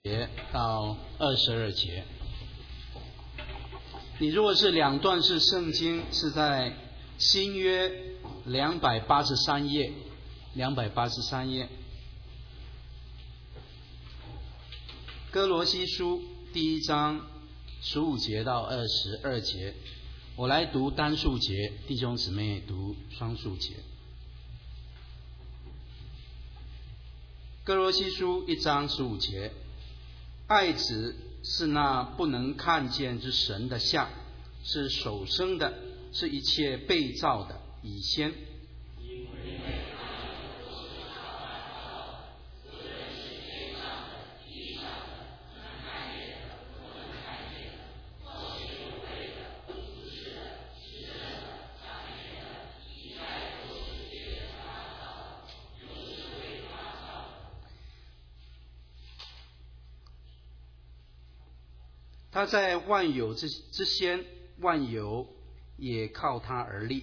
节到22节。你如果是两段式圣经，是在新约283页，283页。哥罗西书第1章15节到22节，我来读单数节，弟兄姊妹读双数节。哥罗西书1章15节，爱子是那不能看见之神的像，是首生的，是一切被造的以先。他在万有之先，万有也靠他而立。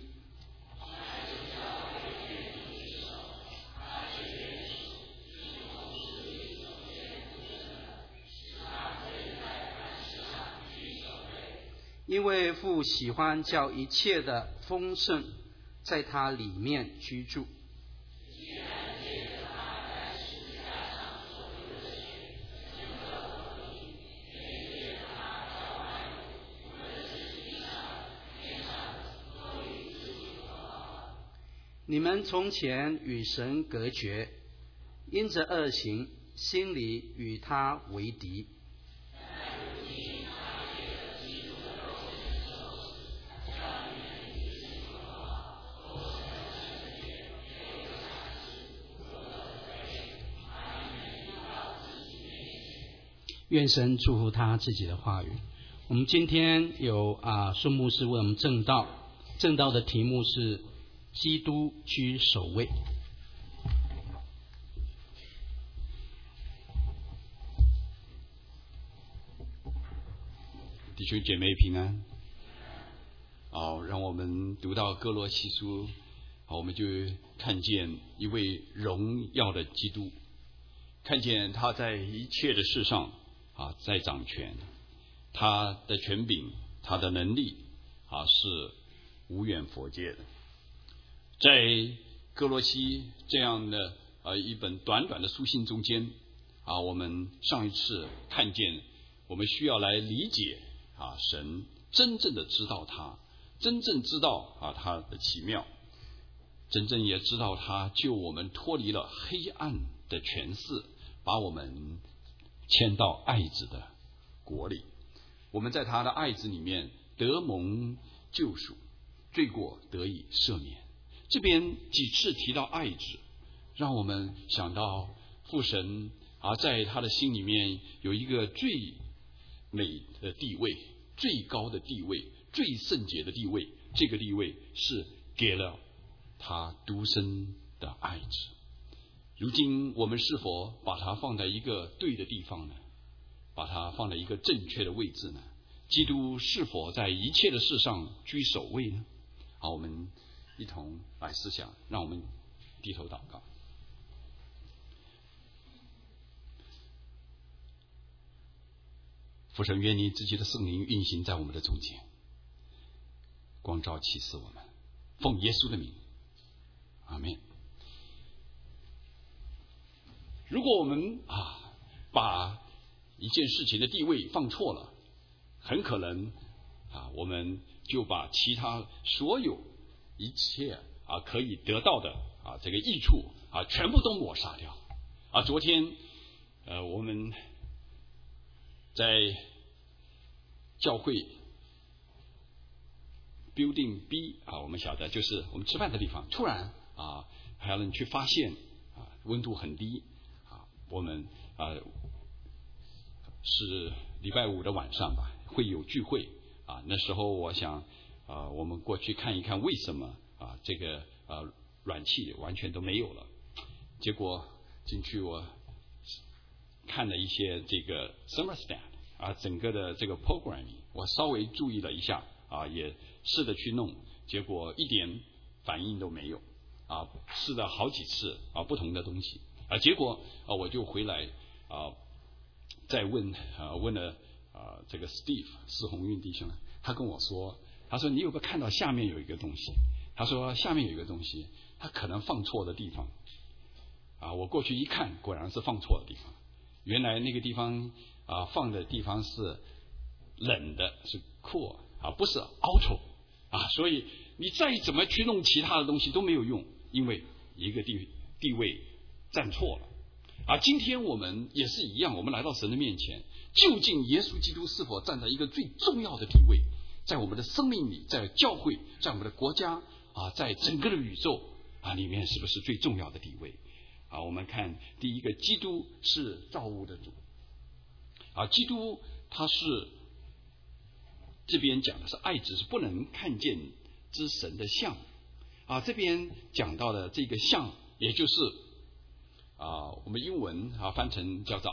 因为父喜欢叫一切的丰盛在他里面居住。你们从前与神隔绝，因着恶行，心里与他为敌。愿神祝福他自己的话语。我们今天有孙牧师为我们证道，证道的题目是基督居首位。 弟兄姐妹平安。让我们读到哥罗西书，我们就看见一位荣耀的基督，看见他在一切的事上在掌权，他的权柄，他的能力是无远弗届的。在哥罗西这样的一本短短的书信中间我们上一次看见，我们需要来理解神，真正的知道他，真正知道他的奇妙，真正也知道他救我们脱离了黑暗的权势，把我们迁到爱子的国里。我们在他的爱子里面得蒙救赎，罪过得以赦免。这边几次提到爱子，让我们想到父神在他的心里面有一个最美的地位，最高的地位，最圣洁的地位。这个地位是给了他独生的爱子。如今我们是否把它放在一个对的地方呢？把它放在一个正确的位置呢？基督是否在一切的事上居首位呢？好，我们一同来思想，让我们低头祷告。父神，愿你自己的圣灵运行在我们的中间，光照启示我们，奉耶稣的名，阿们。如果我们把一件事情的地位放错了，很可能我们就把其他所有一切可以得到的这个益处全部都抹杀掉。昨天我们在教会 Building B 我们晓得就是我们吃饭的地方，突然还有人去发现温度很低我们是礼拜5的晚上吧，会有聚会那时候我想我们过去看一看为什么这个暖气完全都没有了。结果进去我看了一些这个 thermostat 整个的这个 programming， 我稍微注意了一下也试着去弄，结果一点反应都没有试了好几次不同的东西结果我就回来再问了这个 Steve 施宏运弟兄，他跟我说，他说你有没有看到下面有一个东西？他说下面有一个东西，他可能放错的地方。我过去一看，果然是放错的地方。原来那个地方放的地方是冷的，是 cool 不是 auto 所以你再怎么去弄其他的东西都没有用，因为一个地位站错了。今天我们也是一样，我们来到神的面前，究竟耶稣基督是否站在一个最重要的地位，在我们的生命里，在教会，在我们的国家在整个的宇宙里面，是不是最重要的地位？我们看第一个，基督是造物的主。基督他是这边讲的是爱子是不能看见之神的像这边讲到的这个像，也就是我们英文翻成叫做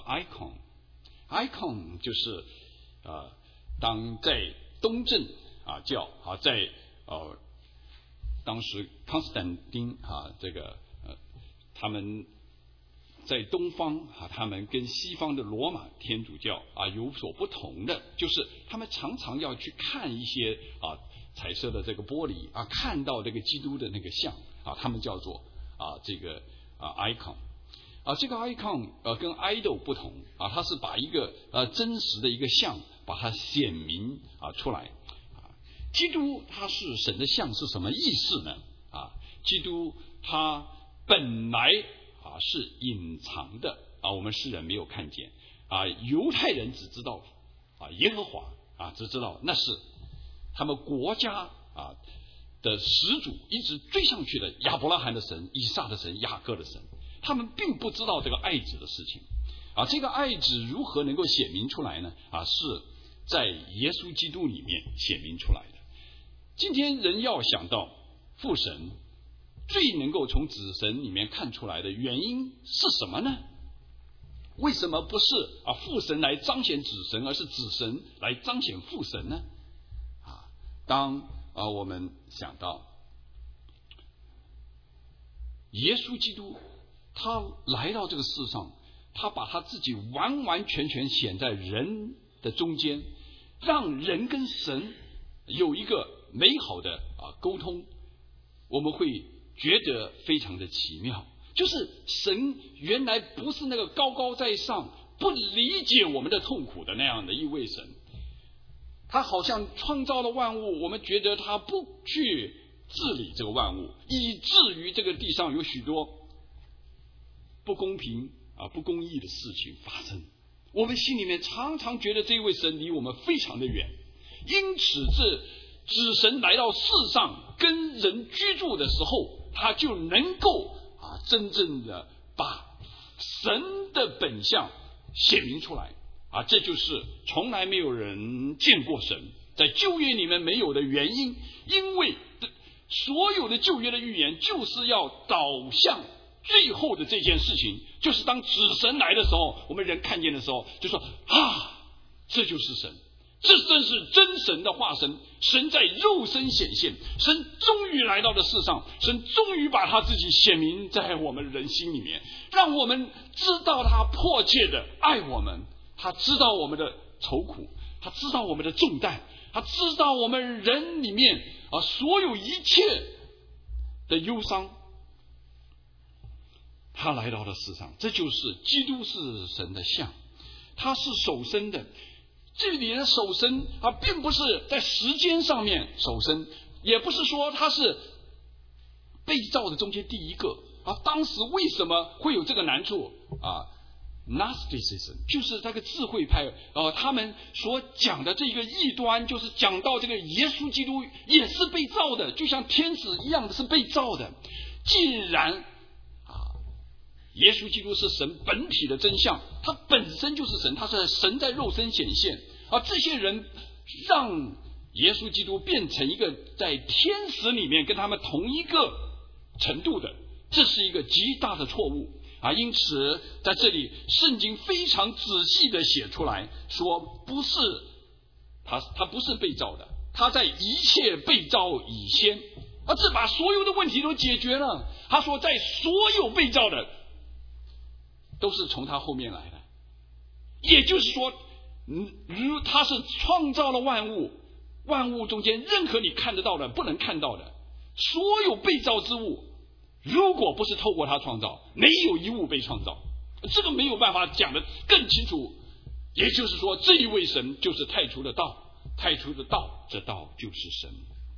icon 就是当在东正教在当时康斯坦丁这个他们在东方他们跟西方的罗马天主教有所不同的，就是他们常常要去看一些彩色的这个玻璃看到这个基督的那个像他们叫做这个icon。这个 icon 跟 idol 不同它是把一个真实的一个像把它显明出来。基督他是神的像是什么意思呢？基督他本来是隐藏的我们世人没有看见犹太人只知道耶和华只知道那是他们国家的始祖一直追上去的亚伯拉罕的神、以撒的神、雅各的神，他们并不知道这个爱子的事情这个爱子如何能够显明出来呢？是在耶稣基督里面显明出来的。今天人要想到父神最能够从子神里面看出来的原因是什么呢？为什么不是父神来彰显子神，而是子神来彰显父神呢？当我们想到耶稣基督他来到这个世上，他把他自己完完全全显在人的中间，让人跟神有一个美好的沟通，我们会觉得非常的奇妙。就是神原来不是那个高高在上不理解我们的痛苦的那样的一位神，他好像创造了万物，我们觉得他不去治理这个万物，以至于这个地上有许多不公平不公义的事情发生，我们心里面常常觉得这位神离我们非常的远。因此这子神来到世上跟人居住的时候，他就能够真正的把神的本相显明出来这就是从来没有人见过神，在旧约里面没有的原因。因为所有的旧约的预言就是要导向最后的这件事情，就是当子神来的时候，我们人看见的时候就说这就是神，这真是真神的化身，神在肉身显现，神终于来到了世上，神终于把他自己显明在我们人心里面，让我们知道他迫切的爱我们，他知道我们的愁苦，他知道我们的重担，他知道我们人里面所有一切的忧伤，他来到了世上。这就是基督是神的像，他是首生的。这里的首生并不是在时间上面首生，也不是说他是被造的中间第一个当时为什么会有这个难处Gnosticism 就是这个智慧派他们所讲的这个异端，就是讲到这个耶稣基督也是被造的，就像天使一样的是被造的。既然耶稣基督是神本体的真相，他本身就是神，他是神在肉身显现这些人让耶稣基督变成一个在天使里面跟他们同一个程度的，这是一个极大的错误因此在这里圣经非常仔细的写出来说，不是他不是被造的，他在一切被造以先这把所有的问题都解决了。他说在所有被造的都是从他后面来的， 也就是说，他是创造了万物，万物中间任何你看得到的不能看到的所有被造之物，如果不是透过他创造，没有一物被创造。这个没有办法讲得更清楚。也就是说，这一位神就是太初的道，太初的道，这道就是神。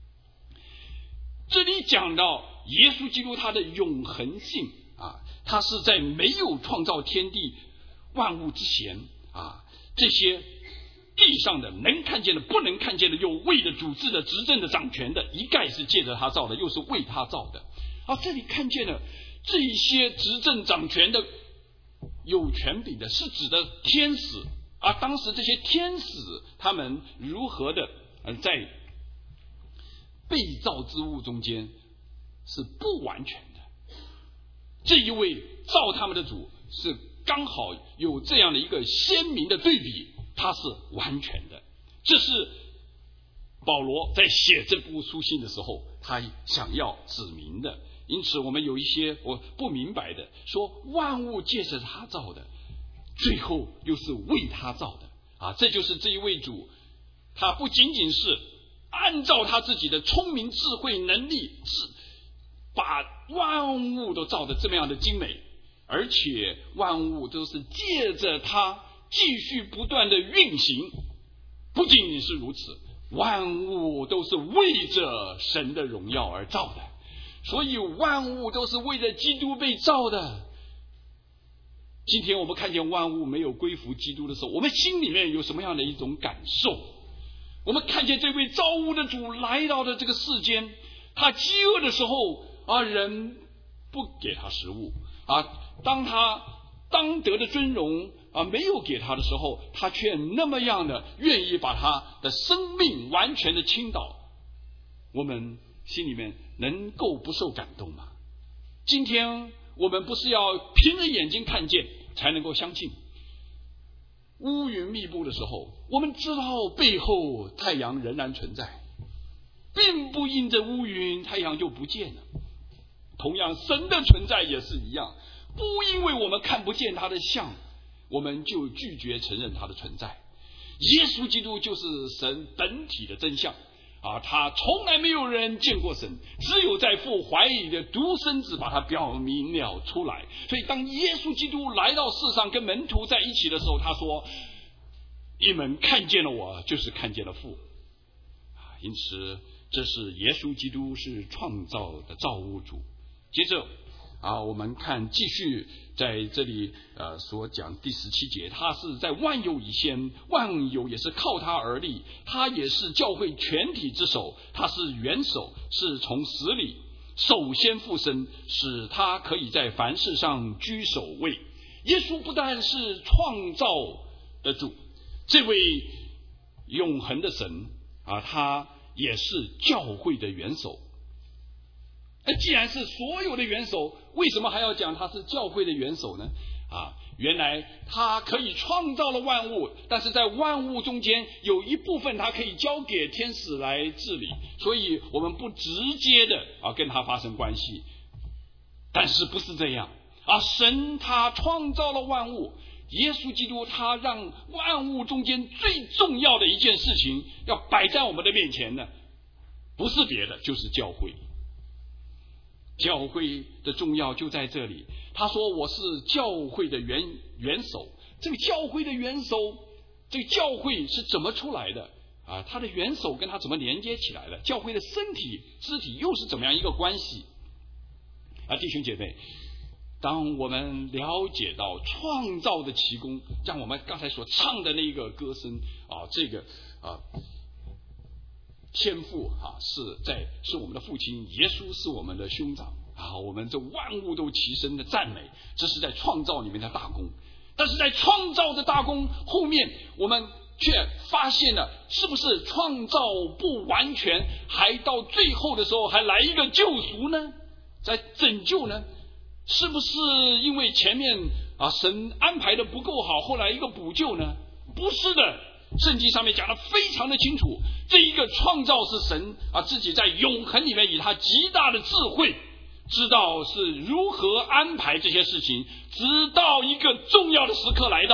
这里讲到耶稣基督他的永恒性他是在没有创造天地万物之前这些地上的能看见的不能看见的，有位的主治的执政的掌权的，一概是借着他造的，又是为他造的。这里看见了这一些执政掌权的有权柄的，是指的天使当时这些天使他们如何的在被造之物中间是不完全的。这一位造他们的主是刚好有这样的一个鲜明的对比，他是完全的。这是保罗在写这部书信的时候他想要指明的。因此我们有一些我不明白的，说万物借着他造的，最后又是为他造的这就是这一位主，他不仅仅是按照他自己的聪明智慧能力是把万物都造得这么样的精美，而且万物都是借着他继续不断的运行。不仅仅是如此，万物都是为着神的荣耀而造的，所以万物都是为了基督被造的。今天我们看见万物没有归服基督的时候，我们心里面有什么样的一种感受？我们看见这位造物的主来到了这个世间，他饥饿的时候人不给他食物当他当得的尊荣没有给他的时候，他却那么样的愿意把他的生命完全的倾倒。我们心里面能够不受感动吗？今天我们不是要凭着眼睛看见才能够相信。乌云密布的时候，我们知道背后太阳仍然存在，并不因着乌云太阳就不见了。同样神的存在也是一样，不因为我们看不见他的像，我们就拒绝承认他的存在。耶稣基督就是神本体的真相他从来没有人见过神，只有在父怀里的独生子把他表明了出来。所以当耶稣基督来到世上跟门徒在一起的时候，他说你们看见了我，就是看见了父。因此这是耶稣基督是创造的造物主。接着我们看继续在这里所讲第17节，他是在万有以先，万有也是靠他而立，他也是教会全体之首，他是元首，是从死里首先复生，使他可以在凡事上居首位。耶稣不但是创造的主，这位永恒的神他也是教会的元首。既然是所有的元首，为什么还要讲他是教会的元首呢？原来他可以创造了万物，但是在万物中间有一部分他可以交给天使来治理，所以我们不直接的跟他发生关系。但是不是这样神他创造了万物，耶稣基督他让万物中间最重要的一件事情要摆在我们的面前呢，不是别的，就是教会。教会的重要就在这里。他说我是教会的元首。这个教会的元首，这个教会是怎么出来的他的元首跟他怎么连接起来的？教会的身体肢体又是怎么样一个关系弟兄姐妹，当我们了解到创造的奇功，像我们刚才所唱的那个歌声这个天父是我们的父亲，耶稣是我们的兄长我们这万物都齐声的赞美，这是在创造里面的大功。但是在创造的大功后面，我们却发现了是不是创造不完全，还到最后的时候还来一个救赎呢？在拯救呢？是不是因为前面神安排的不够好，后来一个补救呢？不是的，圣经上面讲得非常的清楚，这一个创造是神自己在永恒里面以他极大的智慧知道是如何安排这些事情，直到一个重要的时刻来到，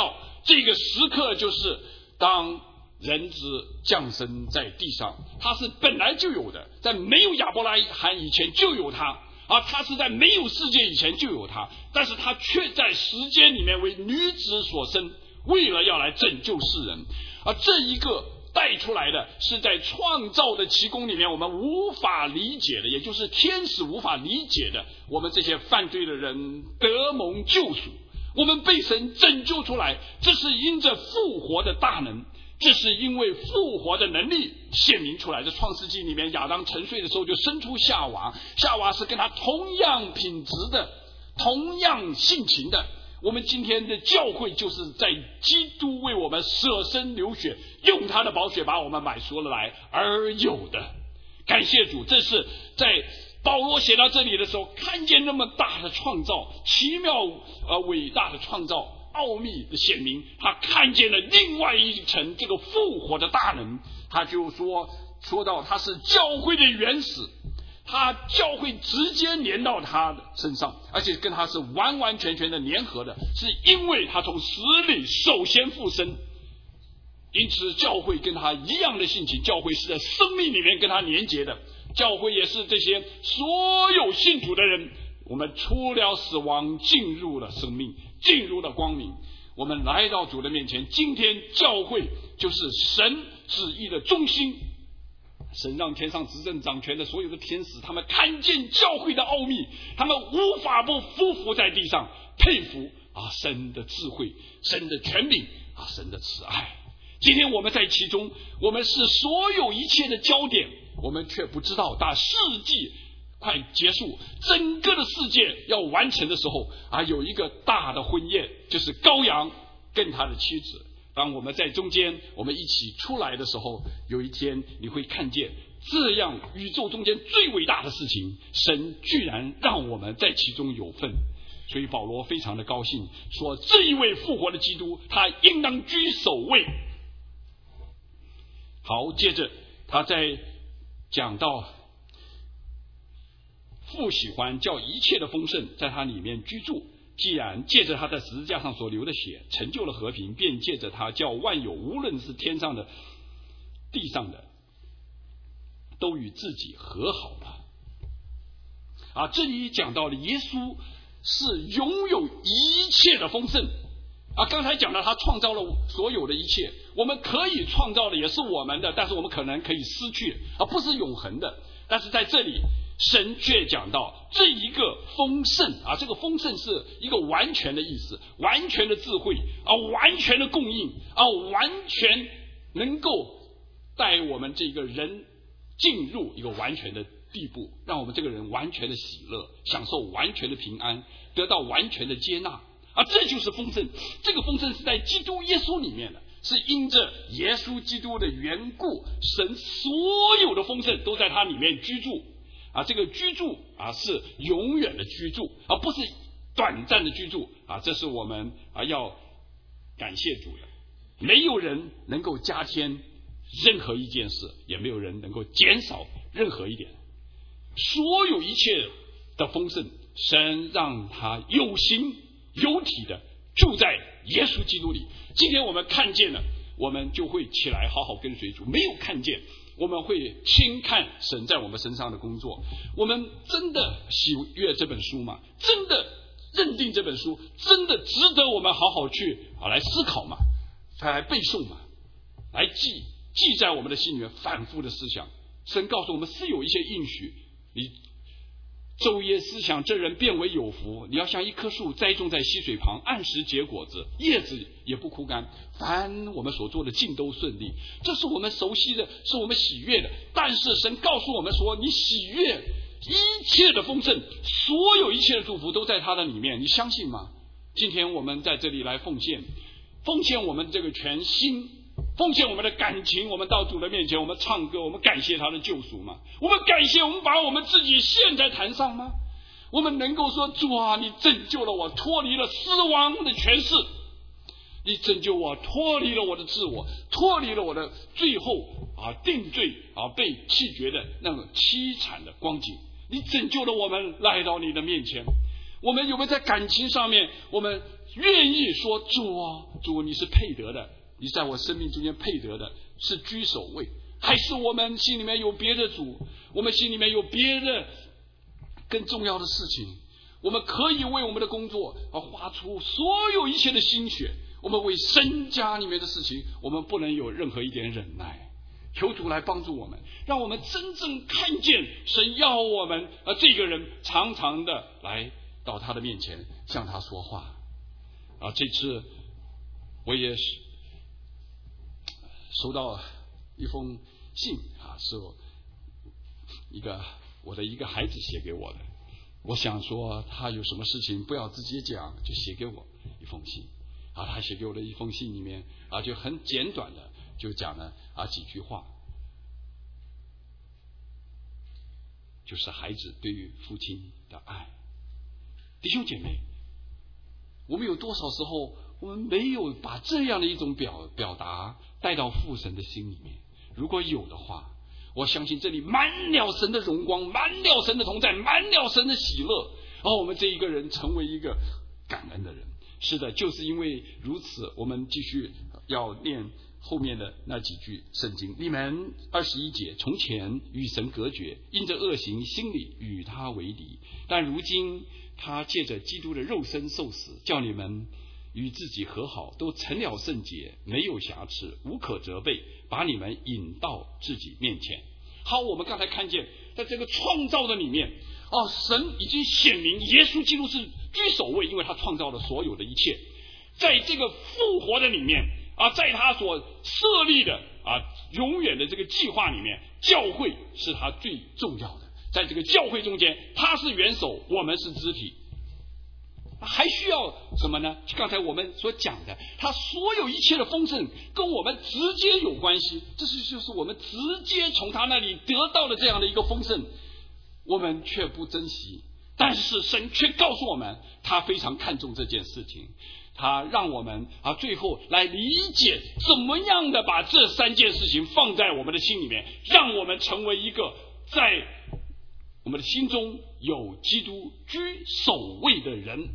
这个时刻就是当人子降生在地上，他是本来就有的，在没有亚伯拉罕以前就有他，他是在没有世界以前就有他，但是他却在时间里面为女子所生，为了要来拯救世人。这一个带出来的是在创造的奇功里面我们无法理解的，也就是天使无法理解的，我们这些犯罪的人得蒙救赎，我们被神拯救出来，这是因着复活的大能，这是因为复活的能力显明出来的。创世纪里面亚当沉睡的时候就生出夏娃，夏娃是跟他同样品质的，同样性情的。我们今天的教会就是在基督为我们舍身流血，用他的宝血把我们买赎了来而有的。感谢主，这是在保罗写到这里的时候，看见那么大的创造，奇妙伟大的创造，奥秘的显明，他看见了另外一层这个复活的大能。他就说到他是教会的原始，他教会直接连到他的身上，而且跟他是完完全全的粘合的，是因为他从死里首先复生，因此教会跟他一样的性情，教会是在生命里面跟他连结的，教会也是这些所有信主的人，我们出了死亡，进入了生命，进入了光明，我们来到主的面前。今天教会就是神旨意的中心，神让天上执政掌权的所有的天使，他们看见教会的奥秘，他们无法不匍匐在地上佩服神的智慧，神的权柄，神的慈爱。今天我们在其中，我们是所有一切的焦点，我们却不知道当世纪快结束，整个的世界要完成的时候有一个大的婚宴，就是羔羊跟他的妻子。当我们在中间，我们一起出来的时候，有一天你会看见这样宇宙中间最伟大的事情，神居然让我们在其中有份。所以保罗非常的高兴，说这一位复活的基督，他应当居首位。好，接着他在讲到父喜欢叫一切的丰盛在他里面居住，既然借着他在十字架上所流的血成就了和平，便借着他叫万有，无论是天上的地上的，都与自己和好了。这里讲到了耶稣是拥有一切的丰盛。刚才讲到他创造了所有的一切，我们可以创造的也是我们的，但是我们可能可以失去，不是永恒的。但是在这里神却讲到这一个丰盛这个丰盛是一个完全的意思，完全的智慧完全的供应完全能够带我们这个人进入一个完全的地步，让我们这个人完全的喜乐，享受完全的平安，得到完全的接纳这就是丰盛。这个丰盛是在基督耶稣里面的，是因着耶稣基督的缘故，神所有的丰盛都在他里面居住这个居住是永远的居住，而不是短暂的居住这是我们要感谢主的。没有人能够加添任何一件事，也没有人能够减少任何一点，所有一切的丰盛，神让他有形有体的住在耶稣基督里。今天我们看见了，我们就会起来好好跟随主；没有看见，我们会轻看神在我们身上的工作。我们真的喜悦这本书吗？真的认定这本书真的值得我们好好去来思考吗？来背诵吗？来记在我们的心里面，反复的思想。神告诉我们是有一些应许，你昼夜思想，这人变为有福。你要像一棵树栽种在溪水旁，按时结果子，叶子也不枯干，凡我们所做的尽都顺利。这是我们熟悉的，是我们喜悦的。但是神告诉我们说，你喜悦一切的丰盛，所有一切的祝福都在他的里面，你相信吗？今天我们在这里来奉献我们这个全心，奉献我们的感情，我们到主的面前，我们唱歌，我们感谢他的救赎吗？我们感谢，我们把我们自己献在坛上吗？我们能够说，主啊，你拯救了我，脱离了死亡的权势，你拯救我，脱离了我的自我，脱离了我的最后定罪被弃绝的那种凄惨的光景，你拯救了我们来到你的面前。 我们有没有在感情上面，我们愿意说主啊，主你是配得的，你在我生命中间配得的，是居首位？还是我们心里面有别的主，我们心里面有别的更重要的事情？我们可以为我们的工作花出所有一切的心血，我们为身家里面的事情，我们不能有任何一点忍耐。求主来帮助我们，让我们真正看见神要我们这个人常常的来到他的面前向他说话。这次我也收到一封信是我的一个孩子写给我的。我想说他有什么事情不要自己讲，就写给我一封信。他写给我的一封信里面就很简短的就讲了几句话，就是孩子对于父亲的爱。弟兄姐妹，我们有多少时候我们没有把这样的一种表达带到父神的心里面？如果有的话，我相信这里满了神的荣光，满了神的同在，满了神的喜乐，我们这一个人成为一个感恩的人。是的，就是因为如此，我们继续要念后面的那几句圣经。你们21节，从前与神隔绝，因着恶行心里与他为敌，但如今他借着基督的肉身受死，叫你们与自己和好，都成了圣洁，没有瑕疵，无可责备，把你们引到自己面前。好，我们刚才看见在这个创造的里面神已经显明耶稣基督是居首位，因为他创造了所有的一切。在这个复活的里面在他所设立的永远的这个计划里面，教会是他最重要的。在这个教会中间，他是元首，我们是肢体。还需要什么呢？刚才我们所讲的，他所有一切的丰盛跟我们直接有关系，这就是我们直接从他那里得到的这样的一个丰盛，我们却不珍惜。但是神却告诉我们，他非常看重这件事情，他让我们最后来理解怎么样的把这3件事情放在我们的心里面，让我们成为一个在我们的心中有基督居首位的人。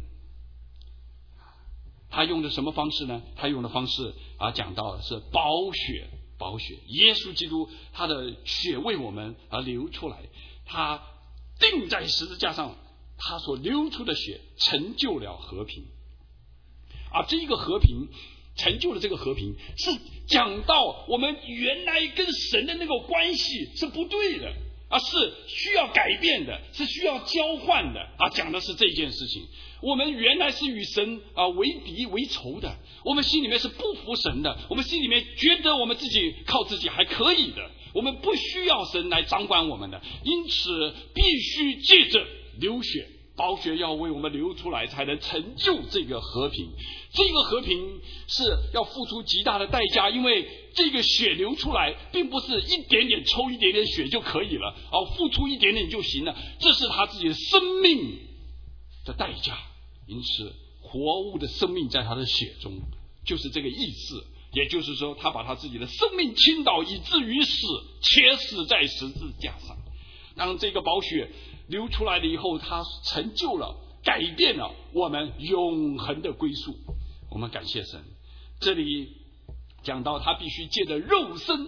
他用的什么方式呢？他用的方式讲到的是宝血。耶稣基督他的血为我们流出来，他钉在十字架上，他所流出的血成就了和平。这一个和平，成就了这个和平，是讲到我们原来跟神的那个关系是不对的是需要改变的，是需要交换的讲的是这件事情。我们原来是与神为敌为仇的，我们心里面是不服神的，我们心里面觉得我们自己靠自己还可以的，我们不需要神来掌管我们的，因此必须借着流血，宝血要为我们流出来，才能成就这个和平。这个和平是要付出极大的代价，因为这个血流出来并不是一点点抽一点点血就可以了付出一点点就行了，这是他自己的生命的代价。因此活物的生命在他的血中，就是这个意思。也就是说，他把他自己的生命倾倒，以至于死，且死在十字架上。当这个宝血流出来了以后，他成就了，改变了我们永恒的归宿。我们感谢神。这里讲到他必须借着肉身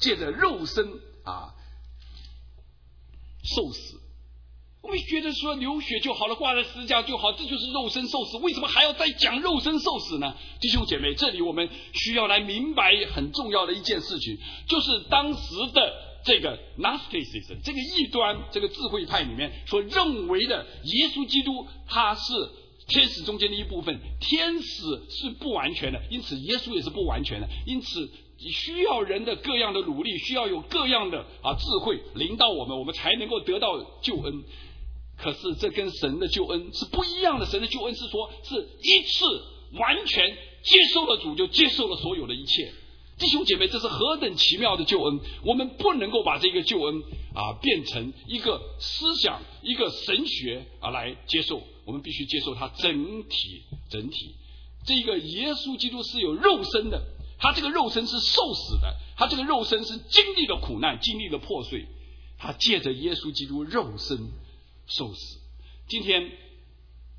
受死。我们觉得说流血就好了，挂在十字架就好，这就是肉身受死，为什么还要再讲肉身受死呢？弟兄姐妹，这里我们需要来明白很重要的一件事情，就是当时的这个 Gnosticism 这个异端，这个智慧派里面所认为的耶稣基督他是天使中间的一部分，天使是不完全的，因此耶稣也是不完全的，因此需要人的各样的努力，需要有各样的智慧临到我们，我们才能够得到救恩。可是这跟神的救恩是不一样的，神的救恩是说是一次完全接受了主就接受了所有的一切。弟兄姐妹，这是何等奇妙的救恩！我们不能够把这个救恩变成一个思想一个神学来接受，我们必须接受它整体。这个耶稣基督是有肉身的，他这个肉身是受死的，他这个肉身是经历了苦难，经历了破碎，他借着耶稣基督肉身受死。今天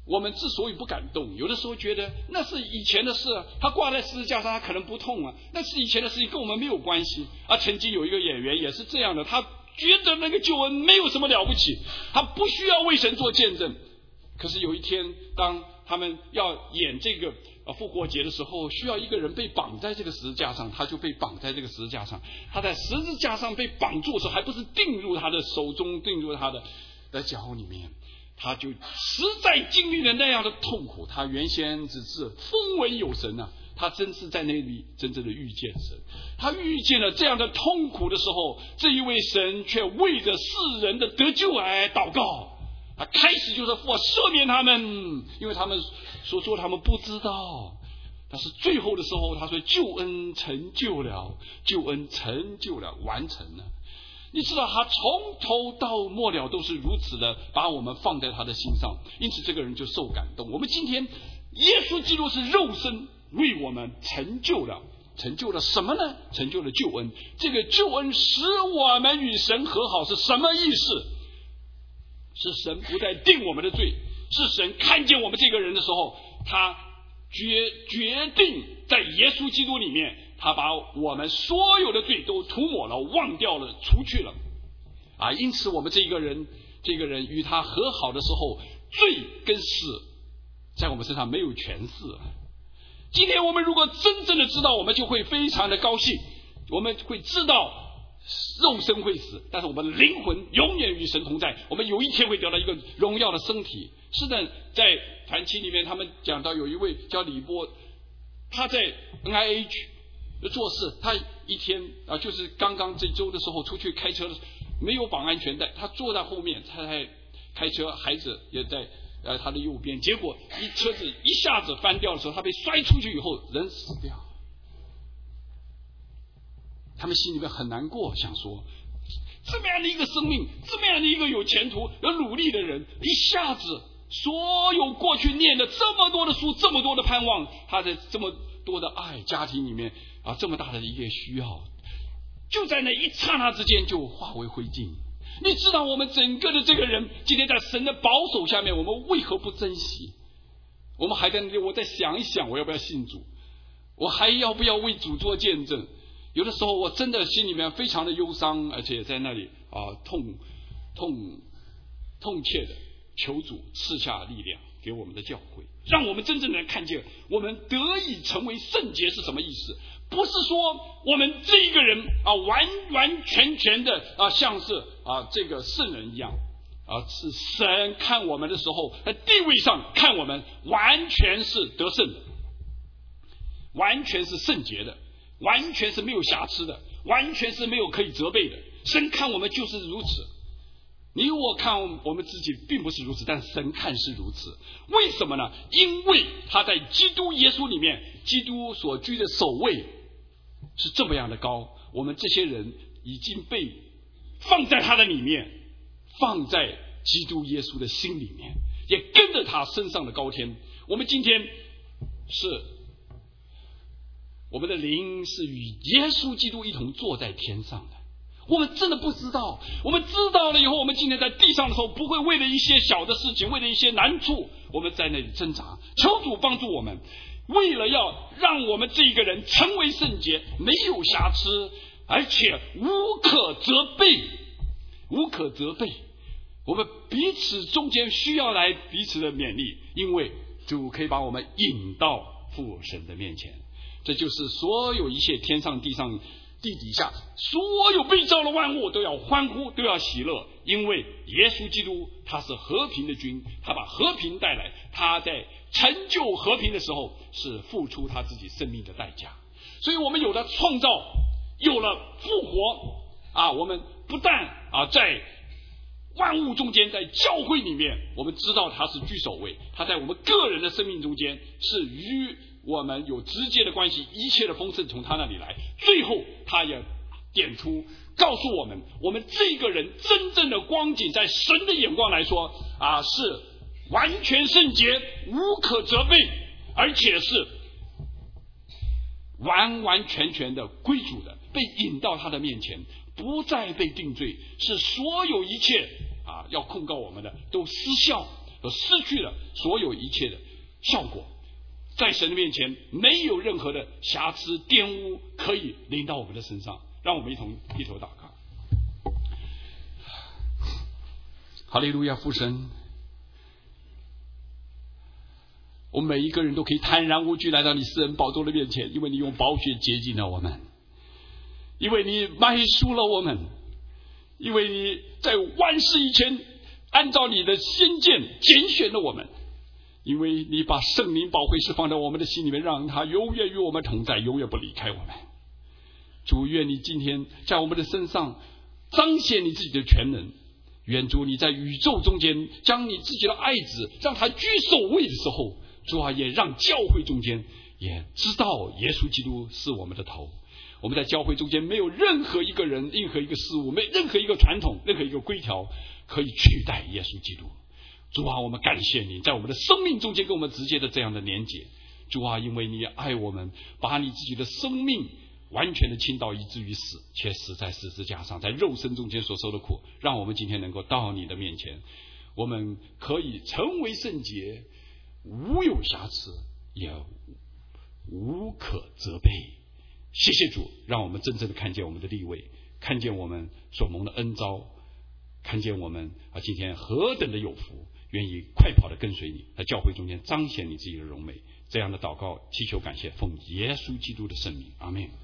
我们之所以不敢动，有的时候觉得那是以前的事，他挂在十字架上他可能不痛啊，那是以前的事情，跟我们没有关系啊。曾经有一个演员也是这样的，他觉得那个救恩没有什么了不起，他不需要为神做见证。可是有一天，当他们要演这个复活节的时候，需要一个人被绑在这个十字架上，他就被绑在这个十字架上。他在十字架上被绑住的时候，还不是钉入他的手中，钉入他的脚里面，他就实在经历了那样的痛苦。他原先只是风闻有神啊，他真是在那里真正的遇见神。他遇见了这样的痛苦的时候，这一位神却为着世人的得救而祷告。他开始就是父啊，赦免他们，因为他们所说他们不知道。但是最后的时候，他说救恩成就了，救恩成就了，完成了。你知道他从头到末了都是如此的把我们放在他的心上，因此这个人就受感动。我们今天耶稣基督是肉身为我们成就了什么呢？成就了救恩。这个救恩使我们与神和好是什么意思？是神不再定我们的罪，是神看见我们这个人的时候，他决定在耶稣基督里面，他把我们所有的罪都涂抹了，忘掉了，除去了啊！因此我们这个人与他和好的时候，罪跟死在我们身上没有权势了。今天我们如果真正的知道，我们就会非常的高兴，我们会知道肉身会死，但是我们的灵魂永远与神同在，我们有一天会得到一个荣耀的身体。是的，在传奇里面他们讲到有一位叫李波，他在 NIH 做事，他一天就是刚刚这周的时候出去开车，没有绑安全带，他坐在后面，他在开车，孩子也在他的右边，结果车子一下子翻掉的时候，他被摔出去以后人死掉。他们心里面很难过，想说这么样的一个生命，这么样的一个有前途有努力的人，一下子所有过去念的这么多的书，这么多的盼望，他在这么多的爱家庭里面这么大的一个需要，就在那一刹那之间就化为灰烬。你知道我们整个的这个人今天在神的保守下面，我们为何不珍惜？我们还在那里，我再想一想，我要不要信主，我还要不要为主做见证。有的时候我真的心里面非常的忧伤，而且在那里痛切的求主赐下力量给我们的教会，让我们真正的看见我们得以成为圣洁是什么意思。不是说我们这一个人完完全全的像是这个圣人一样是神看我们的时候在地位上看我们完全是得胜的，完全是圣洁的，完全是没有瑕疵的，完全是没有可以责备的。神看我们就是如此，你我看我们自己并不是如此，但神看是如此。为什么呢？因为他在基督耶稣里面，基督所居的首位是这么样的高，我们这些人已经被放在他的里面，放在基督耶稣的心里面，也跟着他升上了高天。我们今天是我们的灵是与耶稣基督一同坐在天上的。我们真的不知道，我们知道了以后，我们今天在地上的时候，不会为了一些小的事情，为了一些难处，我们在那里挣扎。求主帮助我们，为了要让我们这一个人成为圣洁，没有瑕疵，而且无可责备，无可责备。我们彼此中间需要来彼此的勉励，因为主可以把我们引到父神的面前。这就是所有一切天上地上地底下所有被造的万物都要欢呼，都要喜乐，因为耶稣基督他是和平的君，他把和平带来，他在成就和平的时候是付出他自己生命的代价。所以我们有了创造，有了复活我们不但在万物中间，在教会里面我们知道他是居首位，他在我们个人的生命中间是与我们有直接的关系，一切的丰盛从他那里来。最后他也点出告诉我们，我们这个人真正的光景在神的眼光来说是完全圣洁，无可责备，而且是完完全全的归主的，被引到他的面前，不再被定罪，是所有一切要控告我们的都失效， 都失去了所有一切的效果。在神的面前没有任何的瑕疵玷污可以临到我们的身上。让我们一同低头祷告。哈利路亚，父神，我们每一个人都可以坦然无惧来到你施恩宝座的面前，因为你用宝血洁净了我们，因为你买赎了我们，因为你在万事以前按照你的先见拣选了我们，因为你把圣灵宝贵师放在我们的心里面，让他永远与我们同在，永远不离开我们。主，愿你今天在我们的身上彰显你自己的全能。愿主你在宇宙中间将你自己的爱子让他居首位的时候，主啊，也让教会中间也知道耶稣基督是我们的头。我们在教会中间没有任何一个人、任何一个事物、任何一个传统、任何一个规条可以取代耶稣基督。主啊，我们感谢你在我们的生命中间跟我们直接的这样的连结。主啊，因为你爱我们，把你自己的生命完全的倾倒以至于死，却死在十字架上，在肉身中间所受的苦，让我们今天能够到你的面前，我们可以成为圣洁，无有瑕疵，也无可责备。谢谢主，让我们真正的看见我们的地位，看见我们所蒙的恩召，看见我们今天何等的有福，愿意快跑的跟随你，在教会中间彰显你自己的荣美。这样的祷告祈求感谢，奉耶稣基督的圣名，阿们。